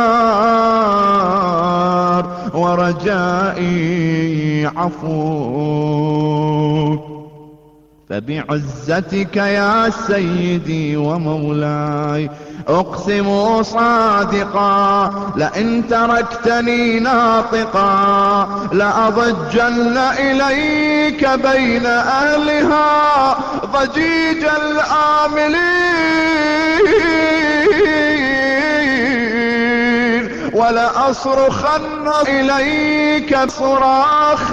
النار ورجائي عفوك. فبعزتك يا سيدي ومولاي أقسم صادقا لئن تركتني ناطقا لأضجن إليك بين أهلها ضجيج الآملين ولأصرخن إليك صراخ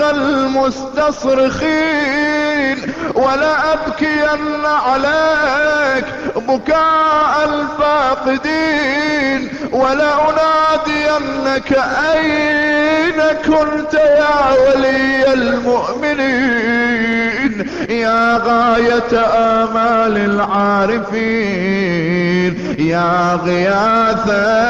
المستصرخين ولأبكين عليك بكاء الفاقدين ولأنادينك أين كنت يا ولي المؤمنين يا غاية آمال العارفين يا غياث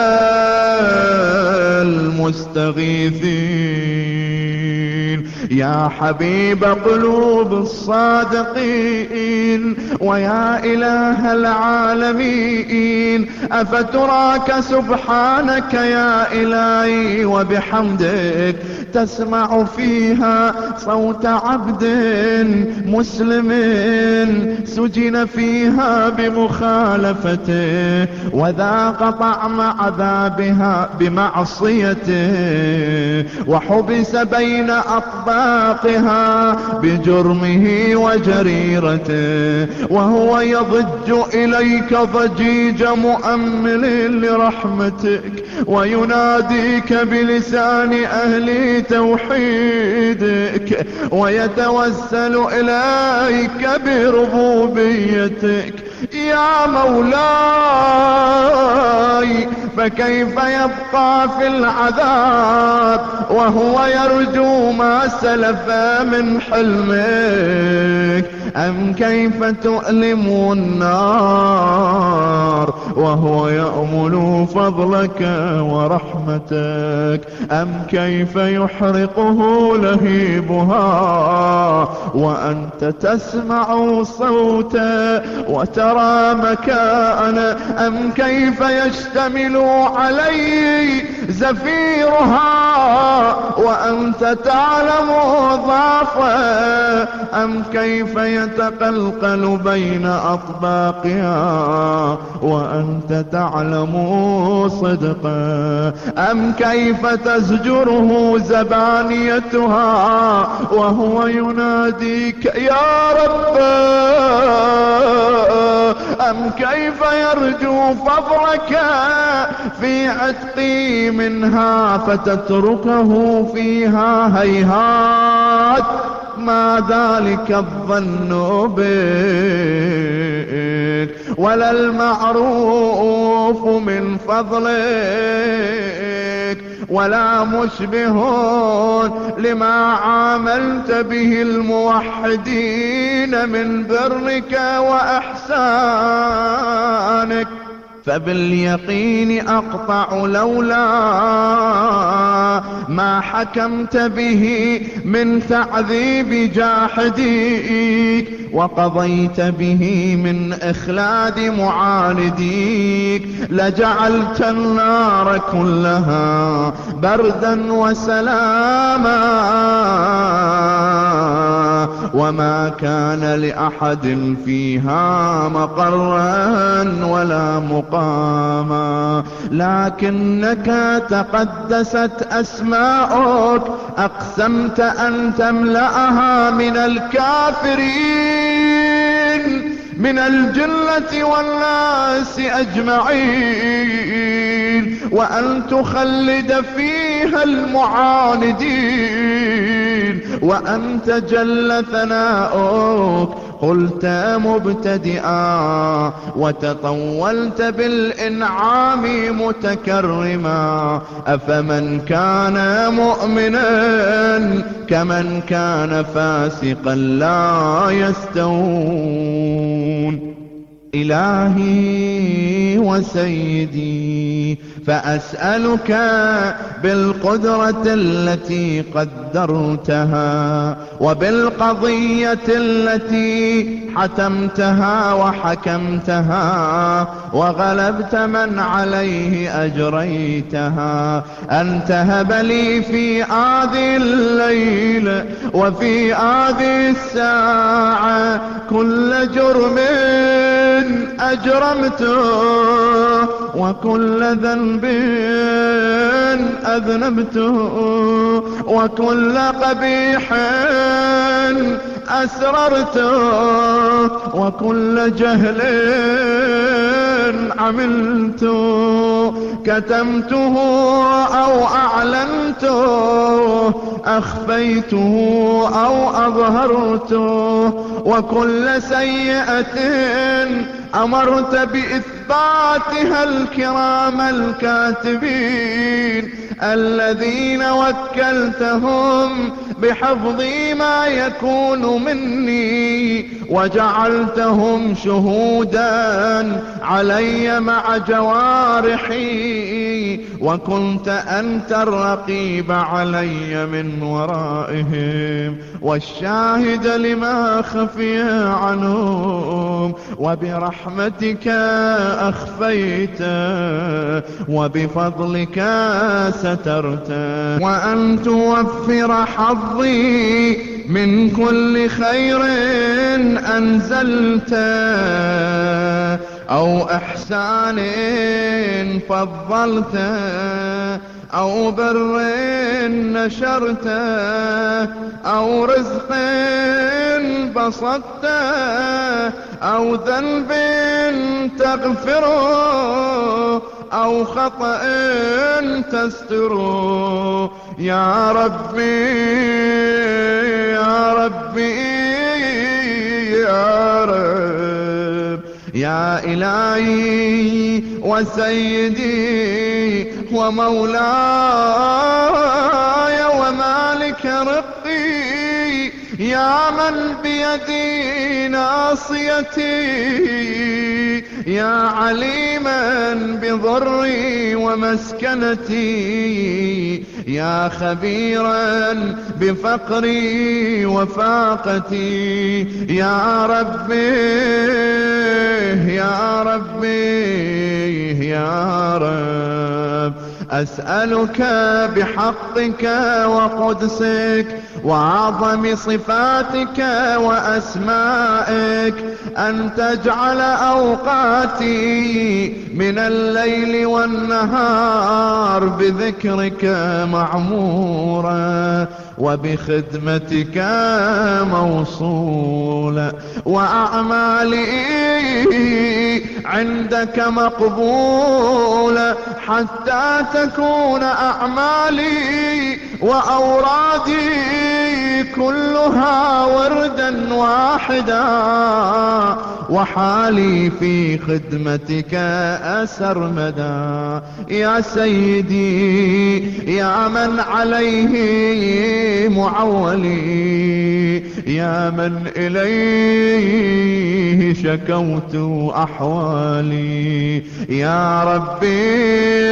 المستغيثين يا حبيب قلوب الصادقين ويا إله العالمين أفتراك سبحانك يا إلهي وبحمدك تسمع فيها صوت عبد مسلم سجن فيها بمخالفته وذاق طعم عذابها بمعصيته وحبس بين أطباقها بجرمه وجريرته وهو يضج إليك ضجيج مؤمل لرحمتك ويناديك بلسان أهل توحيدك ويتوسل إليك بربوبيتك يا مولاي فكيف يبقى في العذاب وهو يرجو ما سلف من حلمك أم كيف تؤلم النار وهو يأمل فضلك ورحمتك أم كيف يحرقه لهيبها وأنت تسمع صوتا وترى مكانا أم كيف يشتمل عليه زفيرها وأنت تعلم ضعفا أم كيف يتقلقل بين أطباقها وأنت تعلم صدقا أم كيف تزجره زبانيتها وهو يناديك يا رب أم كيف يرجو فضلك في عتقي منها فتتركه فيها هيهات ما ذلك الظن بك ولا المعروف من فضلك ولا مشبه لما عاملت به الموحدين من برك وإحسانك فباليقين أقطع لولا ما حكمت به من تعذيب جاحديك وقضيت به من إخلاد معانديك لجعلت النار كلها بردا وسلاما وما كان لأحد فيها مقرا ولا مقاما لكنك تقدست أسماؤك أقسمت أن تملأها من الكافرين من الجنة والناس أجمعين وأن تخلد فيها المعاندين وأنت جل ثناؤك قلت مبتدئا وتطولت بالإنعام متكرما أفمن كان مؤمنا كمن كان فاسقا لا يستوون إلهي وسيدي فأسألك بالقدرة التي قدرتها وبالقضية التي حتمتها وحكمتها وغلبت من عليه أجريتها، أن تهب لي في هذه الليل وفي هذه الساعة كل جرم أجرمته وكل ذنب أذنبته وكل قبيح أسررته وكل جهل عملته، كتمته أو أعلنته، أخفيته أو أظهرته، وكل سيئة أمرت بإثباتها الكرام الكاتبين الذين وكلتهم بحفظ ما يكون مني وجعلتهم شهودا علي مع جوارحي، وكنت أنت الرقيب علي من ورائهم والشاهد لما خفي عنهم، وبرحمتك أخفيت وبفضلك سترت، وأن توفر حظي من كل خير أنزلت أو إحسان فضلت أو بر نشرت أو رزق بسطت أو ذنب تغفره أو خطأ تستره. يا ربي يا ربي يا رب يا إلهي وسيدي ومولاي ومالك رقي، يا من بيدي ناصيتي، يا عليما بضري ومسكنتي، يا خبيرا بفقري وفاقتي، يا ربي يا ربي يا رب، أسألك بحقك وقدسك وعظم صفاتك وأسمائك أن تجعل أوقاتي من الليل والنهار بذكرك معمورة وبخدمتك موصولة، وأعمالي عندك مقبولة، حتى تكون أعمالي وأورادي كلها وردا واحدا، وحالي في خدمتك أسرمدا. يا سيدي يا من عليه معولي، يا من إليه شكوت أحوالي، يا ربي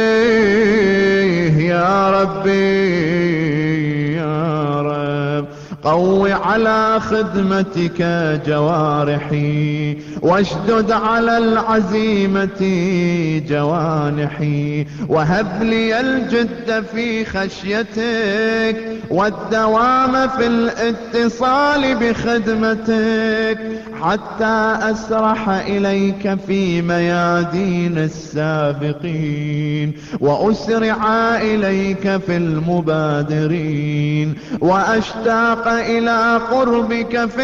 يا ربي يا رب، قو على خدمتك جوارحي واشدد على العزيمة جوانحي، وهب لي الجد في خشيتك والدوام في الاتصال بخدمتك، حتى أسرح إليك في ميادين السابقين وأسرع إليك في المبادرين، وأشتاق إلى قربك في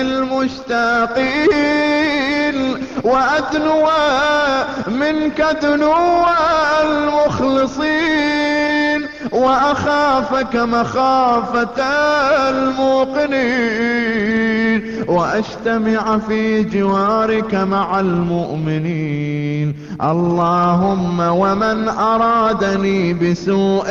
المشتاقين، وأدنو منك دنو المخلصين، وأخافك مخافة الموقنين، وأجتمع في جوارك مع المؤمنين. اللهم ومن أرادني بسوء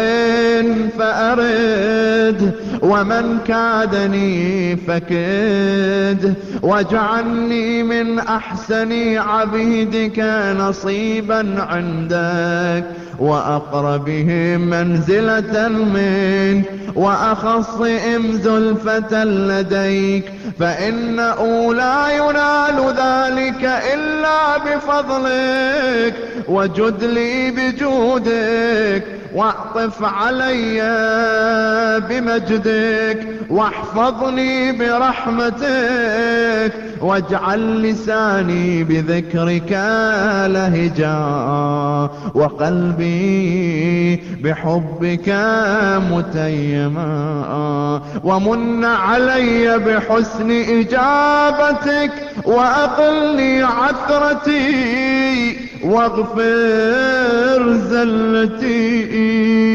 فأرد، ومن كادني فكد، واجعلني من أحسن عبيدك نصيبا عندك، وأقربهم منزلة منك وأخصهم زلفة لديك، فإنه لا ينال ذلك إلا بفضلك، وجد لي بجودك، واعطف علي بمجدك، واحفظني برحمتك، واجعل لساني بذكرك لهجا، وقلبي بحبك متيما، ومن علي بحسن إجابتك، وأقلني عثرتي، واغفر زلتي،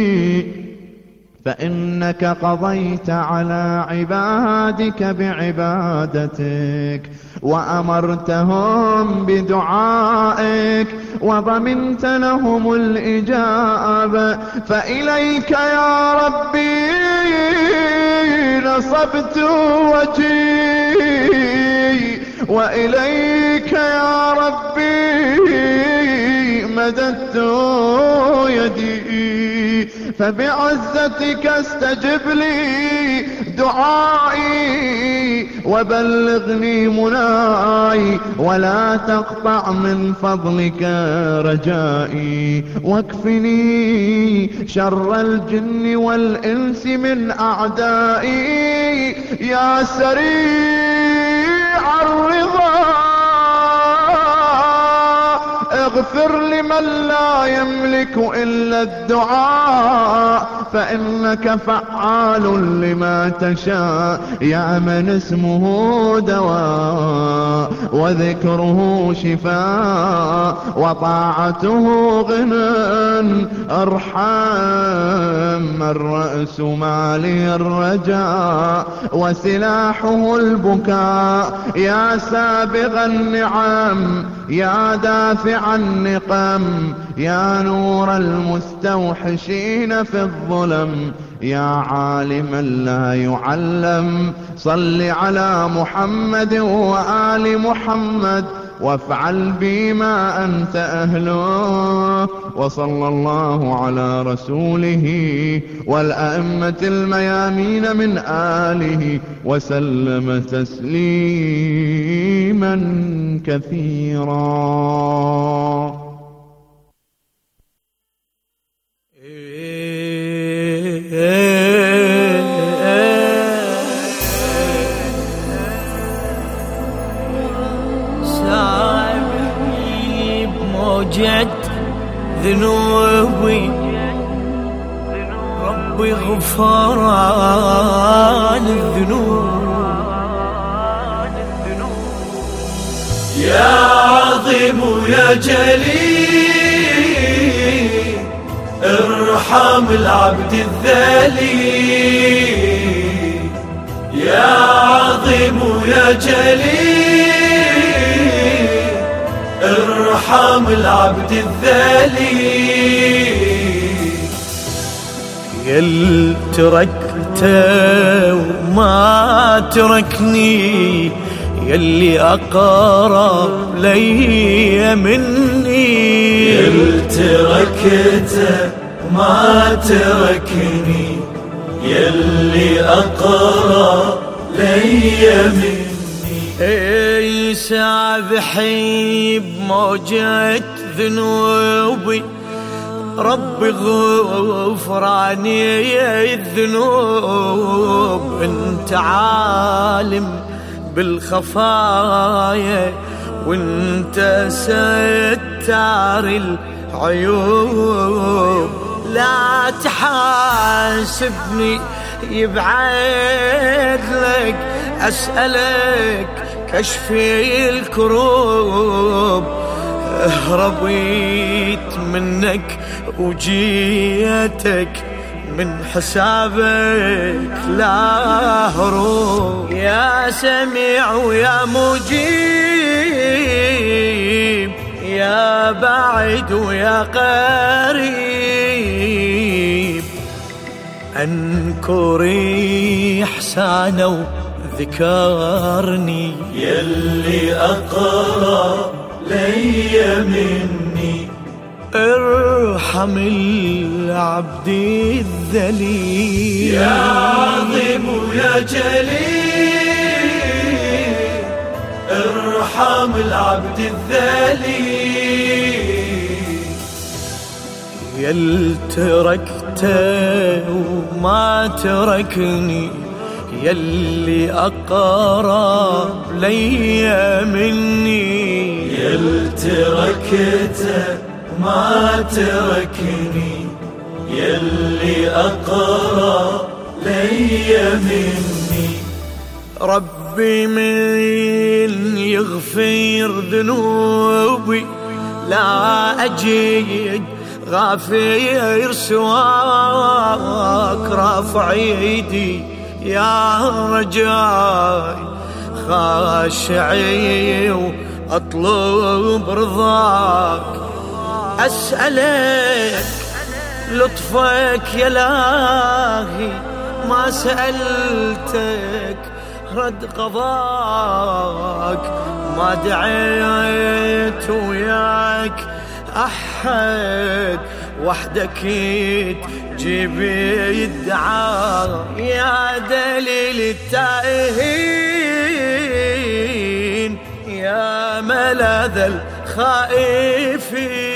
فإنك قضيت على عبادك بعبادتك، وأمرتهم بدعائك، وضمنت لهم الإجابة، فإليك يا ربي نصبت وجهي، وإليك يا ربي مددت يدي، فبعزتك استجب لي دعائي، وبلغني مناي، ولا تقطع من فضلك رجائي، واكفني شر الجن والإنس من أعدائي، يا سريع الرضا اغفر لمن لا يملك إلا الدعاء، فإنك فعال لما تشاء، يا من اسمه دواء، وذكره شفاء، وطاعته غنى، ارحم الرأس مالي الرجاء، وسلاحه البكاء، يا سابغ النعم، يا دافع النقم، يا نور المستوحشين في الظلم، يا عالما لا يعلم، صل على محمد وآل محمد، وافعل بي ما أنت أهله، وصلى الله على رسوله والأئمة الميامين من آله، وسلم تسليما كثيرا. سامحني بموجة ذنوبي، ربي غفران الذنوب، يا عظيم يا جليل ارحم العبد الذليل، يا عظيم يا جليل ارحم العبد الذليل، يل تركته وما تركني، يلي أقرب لي مني، يل تركته ما تركني، يلي أقرب لي مني، اي سابحي بموجة ذنوبي، ربي غفراني الذنوب، انت عالم بالخفايا، وانت ستار العيوب، لا تحاسبني يبعد لك، أسألك كشفي الكروب، هربيت منك وجيتك، من حسابك لا هروب، يا سميع ويا مجيب، يا بعيد ويا قريب، أنكري إحسانه وذكرني، يلي أقرب لي مني، ارحم ارحم العبد الذليل. يا عظيم ويا جليل ارحم العبد الذليل. يل تركته وما تركني يلي أقرب لي مني. يل تركته ما تركني يلي أقرب لي مني. ربي من يغفر ذنوبي لا أجيد غافير سواك. رافع ايدي يا رجاي خاشعي واطلب رضاك. اسألك لطفك يا لاهي ما سألتك رد قضاك. ما دعيت وياك أحد وحدك تجيب يدعى. يا دليل التائهين يا ملاذ الخائفين.